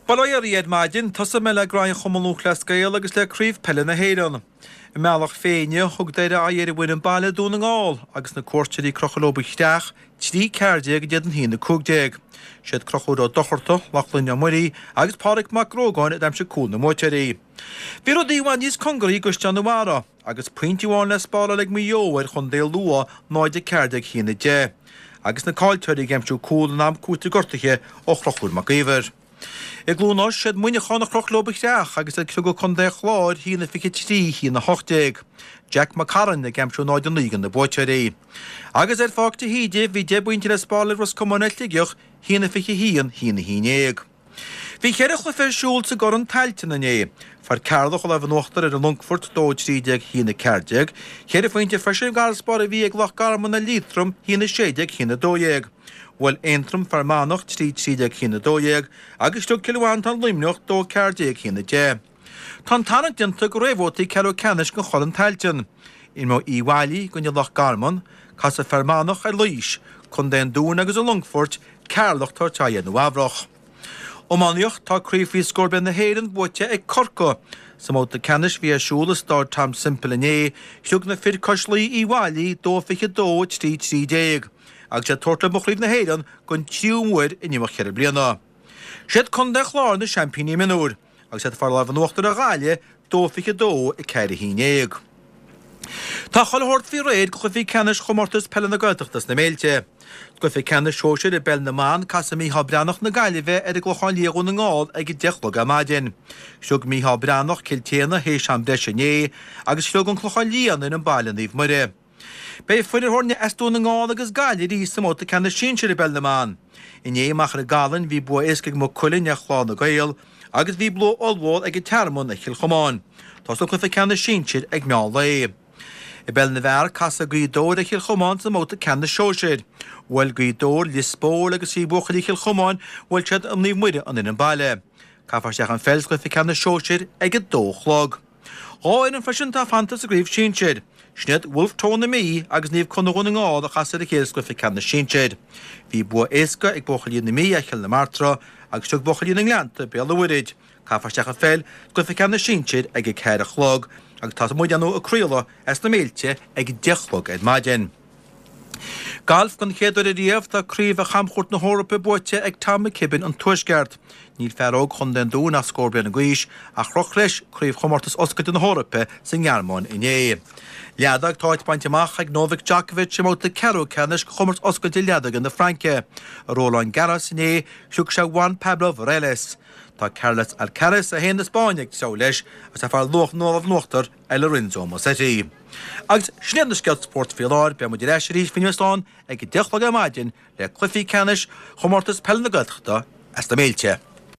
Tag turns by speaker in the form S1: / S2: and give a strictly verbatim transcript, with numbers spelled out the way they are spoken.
S1: Baloir iad maidin, tusa me le grain chomalúch le scail agus le críomh pelle na héireann. I meallach féine thug deire a dhéir bhuiin baile dún an gáil agus na cuairteirí crocholóba isteach trí ceirdeag dead an hína cúgdeag. Siad crocholó docharta lachlinn muirí agus páric mac rógáin a daimse cúl na móteirí. Bhí ro díhain níos congarí go Januára agus pointiúáin le spála le míohar chun déal lua náide ceirdeag hína dé. Agus na cáilteirí gemsú cúl na am cúta gortaiche ó chrochúr mac íver. I glúnás siad muine chána crochlóba isteach agus ag go chun dé chláir hína fiche trí hína hochdeag. Jack McCarran na gemsú náid an lígan na bóiteirí. Agus ar fágta híide bhí de buinte le spála ros commoneltigeoch hína fiche hían hína hínéag. Bhí cheirech le fersúil sa goran tailte na né, far cardach le bhanachtar ar an Longfort dó trídeag hína ceirdeag, cheir faointe fersúil gar spála bhí ag lech garman na lítrum hína séideag hína dóéag. Well eintrum farmánach trí trídeag hína dóéag, agus tú kilháin tan limneocht dó ceirdeag hína dé. Tá tanna dinta go réhótaí ceú cenis go cholan tailtin. I mó íhhailí gonne lech garman, cas a farmánach ar líis, chun den dún agus a Longfort cearlach tartáiad na bhhabhrach. Ománíocht tá críomhí scór na héireann buite ag corca, sa móta cenis bhí asúla stáir tam simple né, siúg na fir coislí íhhailí dó fiche dó trí trídéag. Ag sé torta mochríomh na héireann gon tíúmhuir i nimach cheir bliana. Siad chun de chláir na champíní minúr, agus sé far leh nuachtar a gáile dó fiche dó i ceir hínéag. Tá choilhort fí réad go bhí cenis chomórtas pelle na gailteachtas na méilte. Go bhí cenis seoisiir i bell na mán cas a míá breannach na gaiileheh ar a glucháilíú na ngáil ag deachlog a maidin. Siúg míá breannach ciltéana hééis am deise né, agus siúg an chlucháilíana in an bailíomh muire. Bei fuidir hórne estú na ngáil agus gaiile rí sa móta ceanna síseir i bell na mán. I né machar a galan bhí bu écaigh mo culin a chláán na gail, agus bhí bló olbháil ag termón na chilchomáin. Tás go fa ceanna síseir ag meáil le. I bell na bhar cas a grídóir a chilchomáin sa móta ceanna seoisiir. Bhfuil grídóir lispóir agus í buchaí chilchomáin bhfuil siad am níomh muide an in an baile. Caafar seach an fels go fa ceanna seoisiir ag a dóchlog. Áin an freisin tá fantas a gríomh síseir. Snead Wolf tóna mí agus níomh chunagún na ngáil a chasar a chéasco fi ceanna síseir. Bhí bu éca ag bochalíon na mí a cheil na martra agus tuag bochalíon na gleanta be lehuiid. Caafar seach an fel go fi ceanna síseir ag ag ceir a chlog, agus tá muid anú a críla as na méilte ag deachlog ag maidin. Galf gan chéadú a riamh tá críomh a chamchút na hórappa buite ag tamma cibin an tuisgeart. Níl fearóg chun den dún a scórbé na gcuis a chroch leis críomh chomórtas oscaid na hórappa san ghearmán in é. Leadag táid bainteach ag Novak Djokovic sem móta ceú cenis chomort oscaid i leadag in na Franke. A Roland Garros in é siúg se Juan Pablo Vareles. Tá Carlos Alcaraz a hén na Spáine ag teá leis as a far loch nómh nuachtar eile Lorenzo Musetti. Agus snéad na scilt sportfiáir be muidir éisirí finneáin ag deachlog a maidin le clufií cenis chomórtas pell na gailteachta as na méilte.